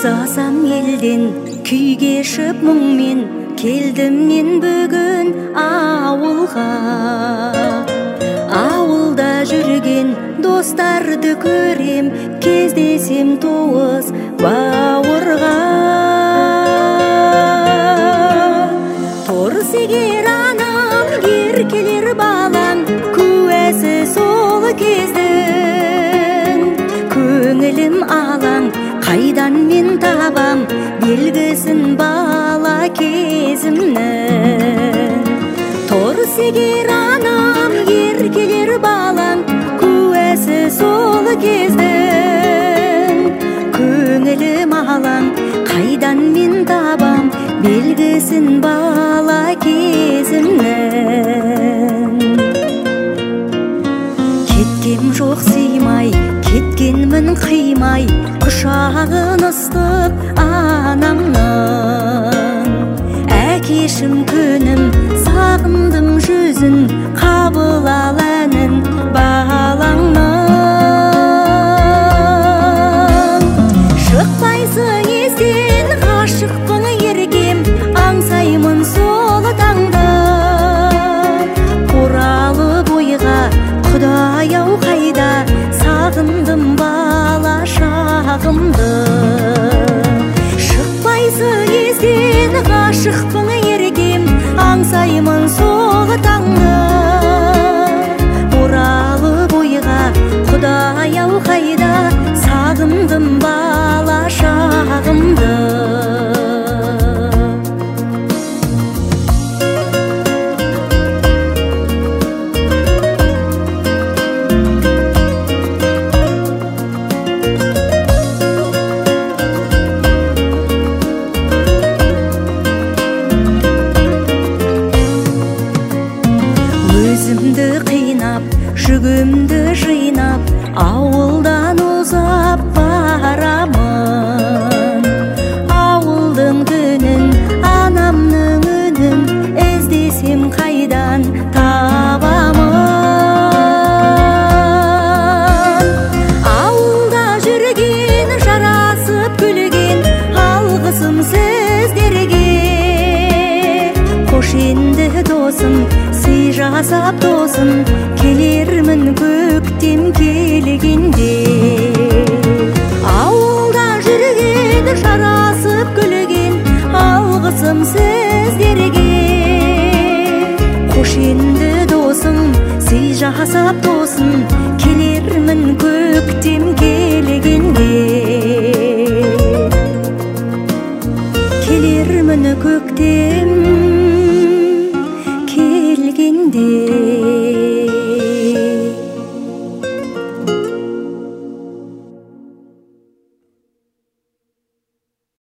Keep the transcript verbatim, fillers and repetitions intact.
Ызасам елден күй кешіп мұңмен, келдім мен бүгін ауылға. Ауылда жүрген достарды көрем, кездесем тоғыз бауырға. Торыс егер анам, еркелер балам, куәсі сол кездің. Көңілім алаң, қайдан мен табам белгісін бала кезімнің. Торыс егер анам, еркелер балам, куәсі сол кездің. Көңілім алаң, қайдан мен табам белгісін бала кезімнің. Кеткем жоқ сыймай, кеткенмін қимай, құшағын ыстық анамның. Әкешім күнім, сағындым жүзін, қабыл ал әнін балаңның. Шықпайсың естен, ғашықпын еркем, аңсаймын сол таңды. Оралып ойға, Құдай-ау қайда, сағындым бала шағымды. Шықпайсың естен, ғашықпын еркем, аңсаймын сол таңды. Оралып ойға, Құдай-ау қайда, сағындым бала шағымды. Өзімді қинап, жүгімді жинап, ауылдан ұзап барамын. Ауылдың түнін, анамның үнін, іздесем қайдан табамын. Ауылда жүрген, жарасып күлген, алғысым сіздерге. Қош енді досым, сый жасап досым, келермін көктем келгенде. Ауылда жүрген, жарасып күлген, алғысым сіздерге. Қош енді досым, сый жасап досым, келермін көктем келгенде. Келермін көктем келгенде.